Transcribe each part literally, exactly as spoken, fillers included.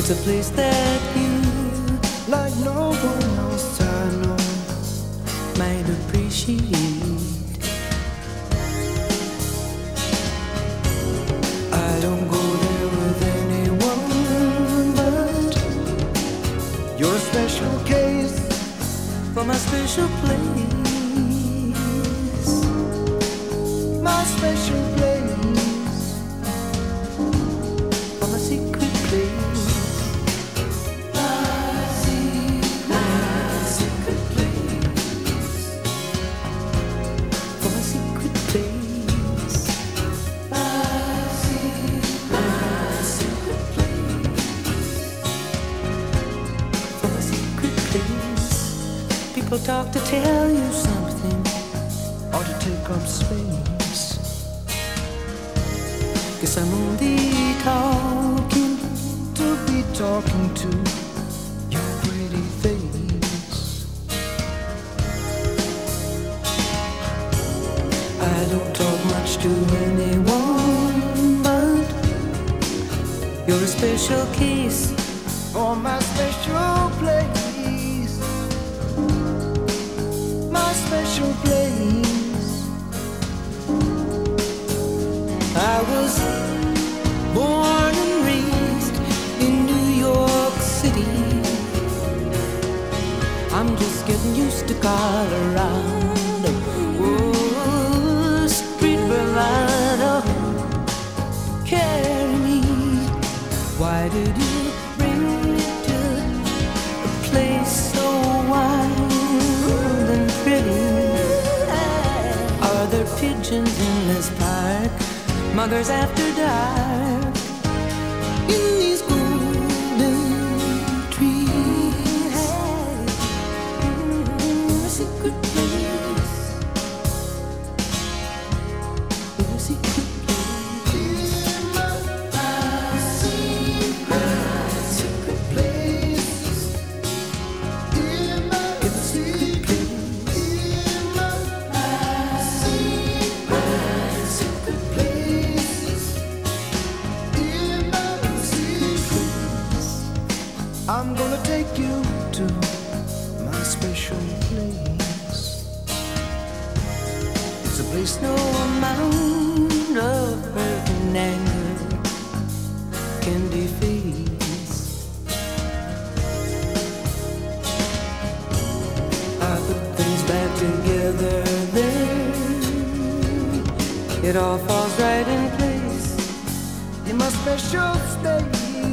It's a place that you, like no one else I know, might appreciate. I don't go there with anyone, but you're a special case for my special place. My special place, for my secret place. My secret, my secret place, for my secret place. My secret, my secret place, for my secret place. People talk to tell you something, or to take up space. Guess I'm only talking to be talking to your pretty face. I don't talk much to anyone, but you're a special case for my special place. My special place. I was born and raised in New York City. I'm just getting used to Colorado. Oh, street bravado, carry me. Why did you bring me to a place so wild and pretty? Are there pigeons in this park? Muggers after dark in these golden trees. Mm, a secret place, a secret place. My secret, secret place. In my secret place. My secret, secret place. I'm gonna take you to my special place. It's a place no amount of hurt and anger can deface. I put things back together there. It all falls right in place in my special space.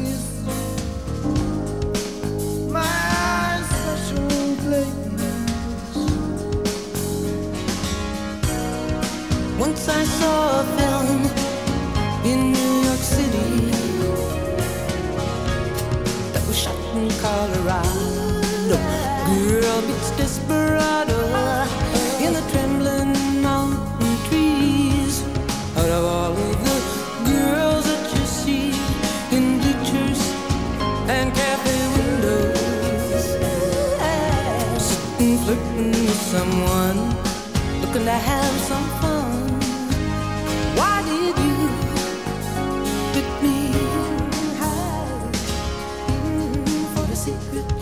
Once I saw a film in New York City that was shot in Colorado. Girl meets desperado in the trembling mountain trees. Out of all of the girls that you see in bleachers and cafe windows, sitting flirting with someone, looking to have some fun. Why did you pick me high for the secret?